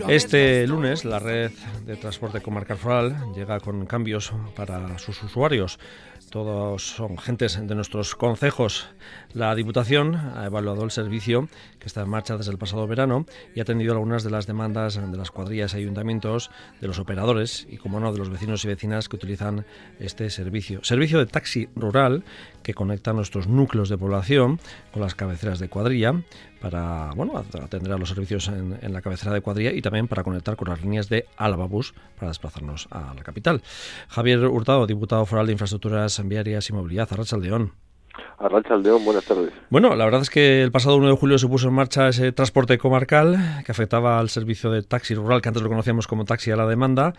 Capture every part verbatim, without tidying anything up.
Este lunes la red de transporte comarcal foral llega con cambios para sus usuarios. Todos son gentes de nuestros concejos. La Diputación ha evaluado el servicio que está en marcha desde el pasado verano y ha atendido algunas de las demandas de las cuadrillas y ayuntamientos, de los operadores y, como no, de los vecinos y vecinas que utilizan este servicio. Servicio de taxi rural que conecta nuestros núcleos de población con las cabeceras de cuadrilla para, bueno, atender a los servicios en, en la cabecera de cuadrilla y también para conectar con las líneas de Álava Bus para desplazarnos a la capital. Javier Hurtado, diputado foral de Infraestructuras Viarias y Movilidad. Arratsaldeón. Arratsaldeón, buenas tardes. Bueno, la verdad es que el pasado uno de julio se puso en marcha ese transporte comarcal que afectaba al servicio de taxi rural, que antes lo conocíamos como taxi a la demanda,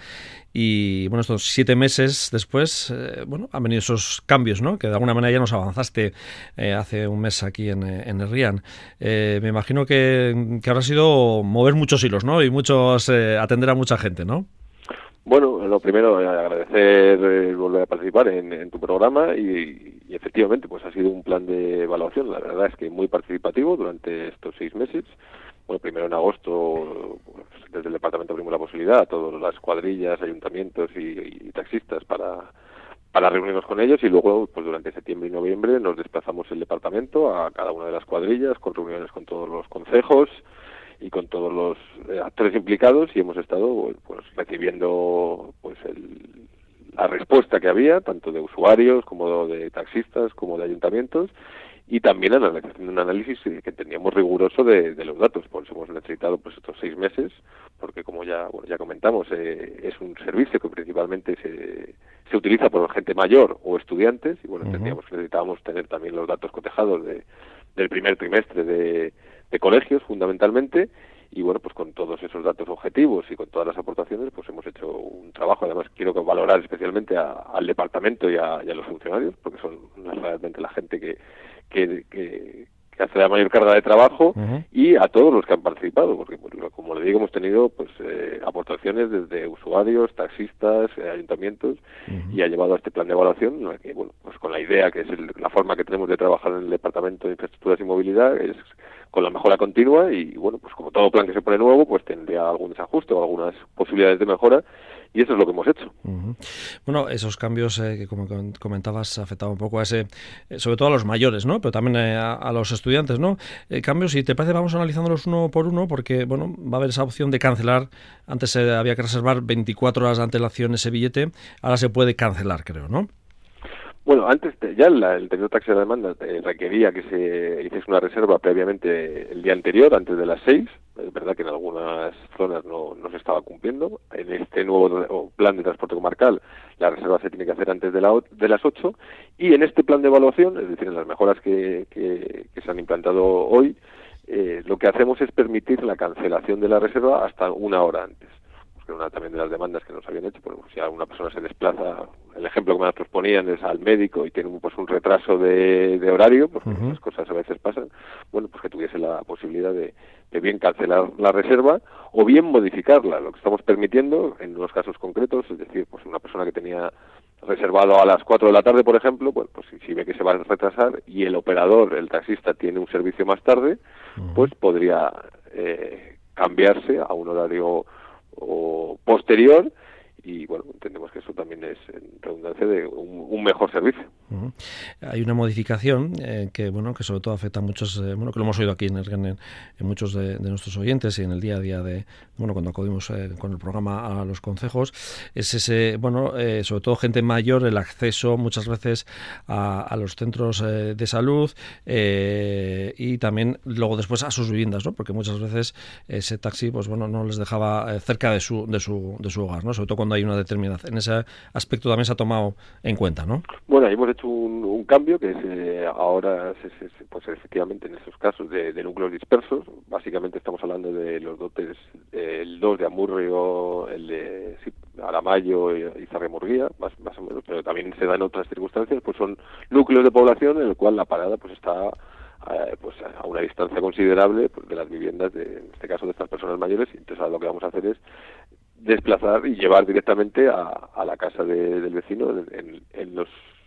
y bueno, estos siete meses después, eh, bueno, han venido esos cambios, ¿no? Que de alguna manera ya nos avanzaste eh, hace un mes aquí en, en Herrián. Eh, me imagino que, que habrá sido mover muchos hilos, ¿no? Y muchos eh, atender a mucha gente, ¿no? Bueno, lo primero, agradecer eh, volver a participar en, en tu programa y, y efectivamente pues ha sido un plan de evaluación, la verdad es que muy participativo durante estos seis meses. Bueno, primero en agosto pues, desde el departamento abrimos la posibilidad a todas las cuadrillas, ayuntamientos y, y taxistas para, para reunirnos con ellos y luego pues durante septiembre y noviembre nos desplazamos el departamento a cada una de las cuadrillas con reuniones con todos los concejos y con todos los eh, actores implicados y hemos estado pues recibiendo pues el, la respuesta que había tanto de usuarios como de taxistas como de ayuntamientos y también haciendo un análisis que teníamos riguroso de, de los datos. Por eso hemos necesitado pues estos seis meses porque como ya bueno, ya comentamos eh, es un servicio que principalmente se, se utiliza por gente mayor o estudiantes y bueno, uh-huh. entendíamos que necesitábamos tener también los datos cotejados de, del primer trimestre de de colegios fundamentalmente y bueno pues con todos esos datos objetivos y con todas las aportaciones pues hemos hecho un trabajo. Además quiero valorar especialmente a, al departamento y a, y a los funcionarios porque son realmente la gente que que, que, que hace la mayor carga de trabajo uh-huh. y a todos los que han participado porque pues, como le digo hemos tenido pues eh, aportaciones desde usuarios, taxistas, eh, ayuntamientos uh-huh. y ha llevado a este plan de evaluación ¿no? que bueno pues con la idea que es el, la forma que tenemos de trabajar en el departamento de infraestructuras y movilidad es con la mejora continua y, bueno, pues como todo plan que se pone nuevo, pues tendría algún desajuste o algunas posibilidades de mejora y eso es lo que hemos hecho. Uh-huh. Bueno, esos cambios eh, que como comentabas afectaban un poco a ese, eh, sobre todo a los mayores, ¿no? Pero también eh, a, a los estudiantes, ¿no? Eh, cambios, si te parece, vamos analizándolos uno por uno porque, bueno, va a haber esa opción de cancelar. Antes eh, había que reservar veinticuatro horas de antelación ese billete, ahora se puede cancelar, creo, ¿no? Bueno, antes ya la, el tenido taxi de la demanda eh, requería que se hiciese una reserva previamente el día anterior, antes de las seis. Es verdad que en algunas zonas no, no se estaba cumpliendo. En este nuevo plan de transporte comarcal la reserva se tiene que hacer antes de, la, de las ocho. Y en este plan de evaluación, es decir, en las mejoras que, que, que se han implantado hoy, eh, lo que hacemos es permitir la cancelación de la reserva hasta una hora antes. Una también de las demandas que nos habían hecho, porque si una persona se desplaza, el ejemplo que nosotros ponían es al médico y tiene pues un retraso de, de horario, pues uh-huh. esas cosas a veces pasan, bueno, pues que tuviese la posibilidad de, de bien cancelar la reserva o bien modificarla, lo que estamos permitiendo en unos casos concretos, es decir, pues una persona que tenía reservado a las cuatro de la tarde, por ejemplo, pues, pues si, si ve que se va a retrasar y el operador, el taxista, tiene un servicio más tarde, uh-huh. pues podría eh, cambiarse a un horario o posterior y bueno, entendemos que eso también es en redundancia de un, un mejor servicio. Uh-huh. Hay una modificación eh, que bueno que sobre todo afecta a muchos, eh, bueno que lo hemos oído aquí en, en, en muchos de, de nuestros oyentes y en el día a día de bueno cuando acudimos eh, con el programa a los concejos, es ese bueno eh, sobre todo gente mayor, el acceso muchas veces a, a los centros eh, de salud eh, y también luego después a sus viviendas, ¿no? Porque muchas veces ese taxi pues bueno no les dejaba eh, cerca de su de su de su hogar, ¿no? Sobre todo cuando hay una determinación. En ese aspecto también se ha tomado en cuenta, ¿no? Bueno, ahí hemos hecho un, un cambio que es eh, ahora, se, se, pues efectivamente en esos casos de, de núcleos dispersos, básicamente estamos hablando de los dotes, eh, el dos de Amurrio, el de sí, Aramayo y, y Zarremurguía, más, más o menos, pero también se da en otras circunstancias, pues son núcleos de población en el cual la parada pues está eh, pues a una distancia considerable pues, de las viviendas, de, en este caso de estas personas mayores, y entonces ahora lo que vamos a hacer es desplazar y llevar directamente a, a la casa de, del vecino en, en, en los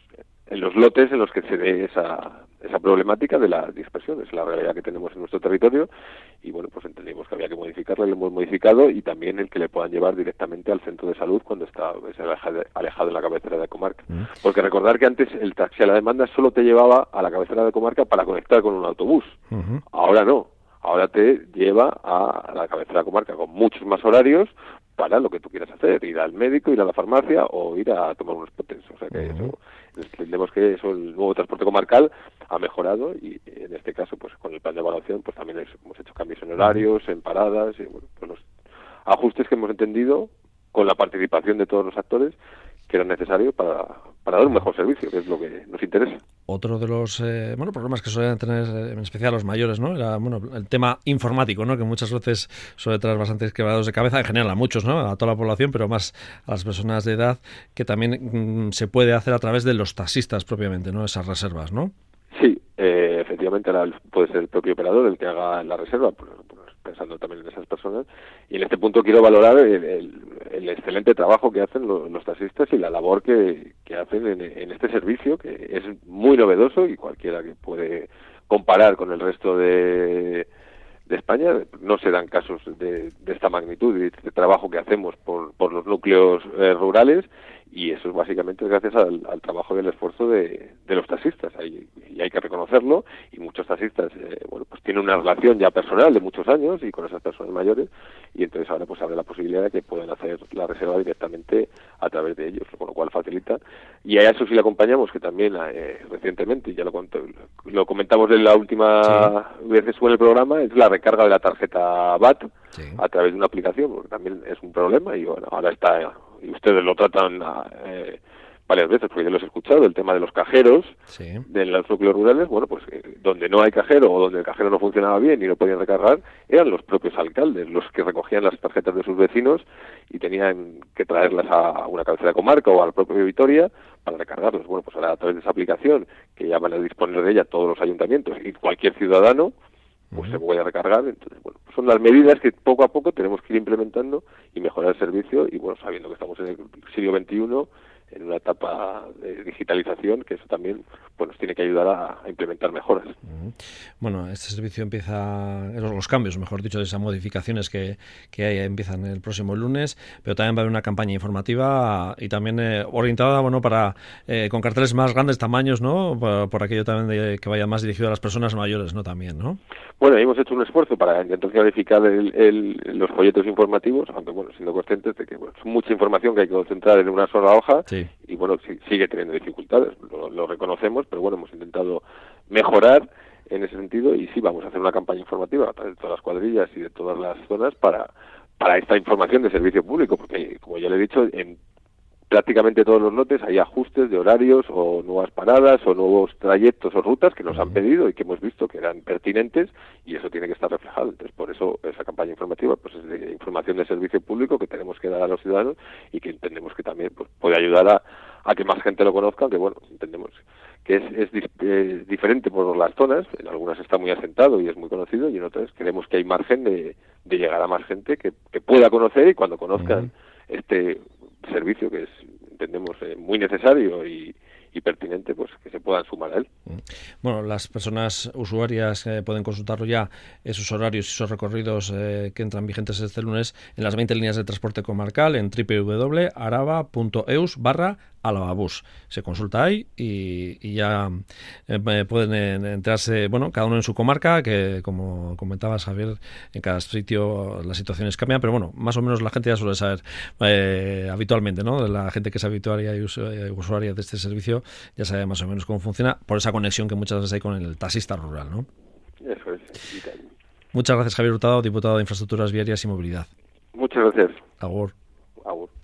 en los lotes en los que se dé esa, esa problemática de la dispersión. Es la realidad que tenemos en nuestro territorio y bueno, pues entendimos que había que modificarla y lo hemos modificado, y también el que le puedan llevar directamente al centro de salud cuando está pues, alejado de la cabecera de comarca. Mm. Porque recordar que antes el taxi a la demanda solo te llevaba a la cabecera de comarca para conectar con un autobús. Uh-huh. Ahora no. Ahora te lleva a la cabecera de comarca con muchos más horarios para lo que tú quieras hacer, ir al médico, ir a la farmacia o ir a tomar unos potes. O sea que uh-huh. eso, entendemos que eso, el nuevo transporte comarcal ha mejorado, y en este caso pues con el plan de evaluación pues también hemos hecho cambios en horarios, en paradas, y bueno, pues los ajustes que hemos entendido con la participación de todos los actores que eran necesarios para, para dar un mejor servicio, que es lo que nos interesa. Otro de los eh, bueno problemas que suelen tener en especial los mayores, ¿no? Era bueno el tema informático, ¿no? Que muchas veces suele traer bastantes quebrados de cabeza, en general a muchos, ¿no? A toda la población, pero más a las personas de edad, que también mmm, se puede hacer a través de los taxistas propiamente, ¿no? Esas reservas, ¿no? Sí, eh, efectivamente ahora puede ser el propio operador el que haga la reserva, pues, pues, pensando también en esas personas. Y en este punto quiero valorar el, el, el excelente trabajo que hacen los, los taxistas y la labor que, que hacen en, en este servicio, que es muy novedoso, y cualquiera que puede comparar con el resto de, de España, no se dan casos de, de esta magnitud y de este trabajo que hacemos por, por los núcleos eh, rurales. Y eso es básicamente gracias al, al trabajo y al esfuerzo de, de los taxistas, hay, y hay que reconocerlo, y muchos taxistas eh, bueno, pues tienen una relación ya personal de muchos años y con esas personas mayores, y entonces ahora pues abre la posibilidad de que puedan hacer la reserva directamente a través de ellos, con lo cual facilita. Y a eso sí le acompañamos, que también eh, recientemente, ya lo, lo comentamos en la última sí. vez que estuvo en el programa, es la recarga de la tarjeta V A T sí. a través de una aplicación, porque también es un problema, y bueno, ahora está... y ustedes lo tratan eh, varias veces, porque yo los he escuchado, el tema de los cajeros sí. de los núcleos rurales, bueno, pues eh, donde no hay cajero o donde el cajero no funcionaba bien y no podían recargar, eran los propios alcaldes los que recogían las tarjetas de sus vecinos y tenían que traerlas a una cabecera de comarca o al propio Vitoria para recargarlos. Bueno, pues ahora a través de esa aplicación, que ya van a disponer de ella todos los ayuntamientos y cualquier ciudadano, pues uh-huh. se puede recargar. Entonces, bueno, pues son las medidas que poco a poco tenemos que ir implementando y mejorar el servicio, y bueno, sabiendo que estamos en el siglo veintiuno, en una etapa de digitalización, que eso también pues nos tiene que ayudar a, a implementar mejoras. Uh-huh. Bueno, este servicio empieza, los cambios, mejor dicho, de esas modificaciones que, que hay, empiezan el próximo lunes, pero también va a haber una campaña informativa y también eh, orientada, bueno, para eh, con carteles más grandes tamaños, ¿no? Por, por aquello también de que vaya más dirigido a las personas mayores, ¿no? También, ¿no? Bueno, hemos hecho un esfuerzo para intentar clarificar el, el, los folletos informativos, aunque bueno, siendo conscientes de que bueno, es mucha información que hay que concentrar en una sola hoja. Sí. Y bueno, sí, sigue teniendo dificultades, lo, lo reconocemos, pero bueno, hemos intentado mejorar en ese sentido, y sí, vamos a hacer una campaña informativa a través de todas las cuadrillas y de todas las zonas para, para esta información de servicio público, porque como ya le he dicho, en prácticamente todos los lotes hay ajustes de horarios o nuevas paradas o nuevos trayectos o rutas que nos han pedido y que hemos visto que eran pertinentes, y eso tiene que estar reflejado. Entonces, por eso esa campaña informativa pues es de información de servicio público que tenemos que dar a los ciudadanos, y que entendemos que también pues puede ayudar a, a que más gente lo conozca, que bueno, entendemos que es, es, es diferente por las zonas. En algunas está muy asentado y es muy conocido, y en otras creemos que hay margen de, de llegar a más gente que, que pueda conocer, y cuando conozcan uh-huh. este servicio, que es, entendemos, eh, muy necesario y, y pertinente, pues que se puedan sumar a él. Bueno, las personas usuarias eh, pueden consultarlo ya, esos horarios y esos recorridos eh, que entran vigentes este lunes en las veinte líneas de transporte comarcal en doble u doble u doble punto araba punto eus barra Alavabus. Se consulta ahí y, y ya eh, pueden enterarse, bueno, cada uno en su comarca, que como comentabas, Javier, en cada sitio las situaciones cambian, pero bueno, más o menos la gente ya suele saber eh, habitualmente, ¿no? La gente que es habituaria y usuaria de este servicio ya sabe más o menos cómo funciona, por esa conexión que muchas veces hay con el taxista rural, ¿no? Eso es. Muchas gracias, Javier Hurtado, diputado de Infraestructuras Viarias y Movilidad. Muchas gracias. Agur.